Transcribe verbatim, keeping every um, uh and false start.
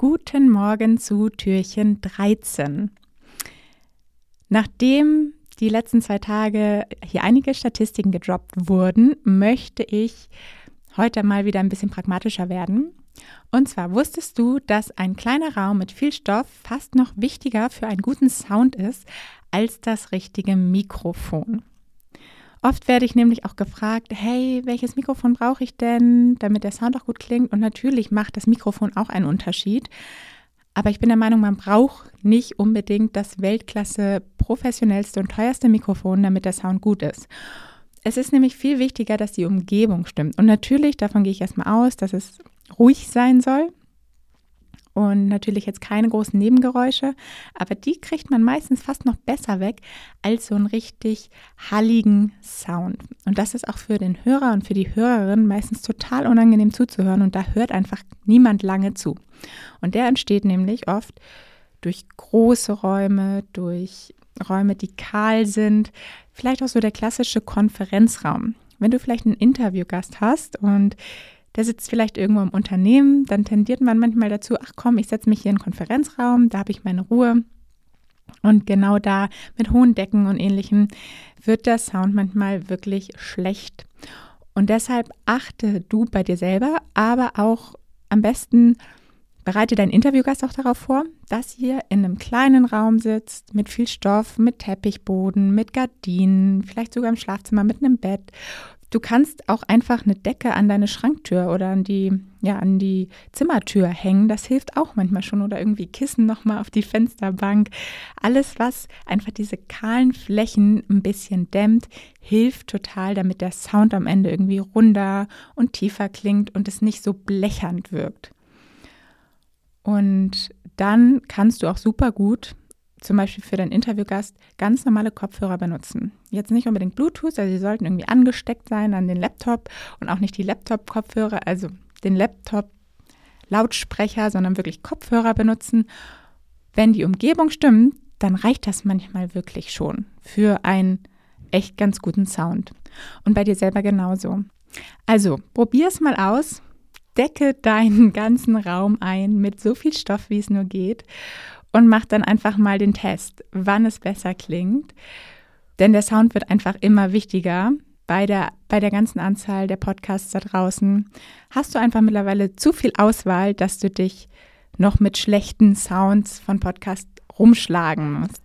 Guten Morgen zu Türchen dreizehn. Nachdem die letzten zwei Tage hier einige Statistiken gedroppt wurden, möchte ich heute mal wieder ein bisschen pragmatischer werden. Und zwar wusstest du, dass ein kleiner Raum mit viel Stoff fast noch wichtiger für einen guten Sound ist als das richtige Mikrofon. Oft werde ich nämlich auch gefragt, hey, welches Mikrofon brauche ich denn, damit der Sound auch gut klingt? Und natürlich macht das Mikrofon auch einen Unterschied. Aber ich bin der Meinung, man braucht nicht unbedingt das Weltklasse, professionellste und teuerste Mikrofon, damit der Sound gut ist. Es ist nämlich viel wichtiger, dass die Umgebung stimmt. Und natürlich, davon gehe ich erstmal aus, dass es ruhig sein soll. Und natürlich jetzt keine großen Nebengeräusche, aber die kriegt man meistens fast noch besser weg als so einen richtig halligen Sound. Und das ist auch für den Hörer und für die Hörerin meistens total unangenehm zuzuhören und da hört einfach niemand lange zu. Und der entsteht nämlich oft durch große Räume, durch Räume, die kahl sind, vielleicht auch so der klassische Konferenzraum. Wenn du vielleicht einen Interviewgast hast und der sitzt vielleicht irgendwo im Unternehmen, dann tendiert man manchmal dazu, ach komm, ich setze mich hier in den Konferenzraum, da habe ich meine Ruhe. Und genau da mit hohen Decken und Ähnlichem wird der Sound manchmal wirklich schlecht. Und deshalb achte du bei dir selber, aber auch am besten bereite deinen Interviewgast auch darauf vor, dass ihr in einem kleinen Raum sitzt, mit viel Stoff, mit Teppichboden, mit Gardinen, vielleicht sogar im Schlafzimmer mit einem Bett. Du kannst auch einfach eine Decke an deine Schranktür oder an die, ja, an die Zimmertür hängen. Das hilft auch manchmal schon. Oder irgendwie Kissen nochmal auf die Fensterbank. Alles, was einfach diese kahlen Flächen ein bisschen dämmt, hilft total, damit der Sound am Ende irgendwie runder und tiefer klingt und es nicht so blechernd wirkt. Und dann kannst du auch super gut zum Beispiel für deinen Interviewgast ganz normale Kopfhörer benutzen. Jetzt nicht unbedingt Bluetooth, also sie sollten irgendwie angesteckt sein an den Laptop und auch nicht die Laptop-Kopfhörer, also den Laptop-Lautsprecher, sondern wirklich Kopfhörer benutzen. Wenn die Umgebung stimmt, dann reicht das manchmal wirklich schon für einen echt ganz guten Sound. Und bei dir selber genauso. Also, probier es mal aus. Decke deinen ganzen Raum ein mit so viel Stoff, wie es nur geht. Und mach dann einfach mal den Test, wann es besser klingt. Denn der Sound wird einfach immer wichtiger bei der, bei der ganzen Anzahl der Podcasts da draußen. Hast du einfach mittlerweile zu viel Auswahl, dass du dich noch mit schlechten Sounds von Podcasts rumschlagen musst.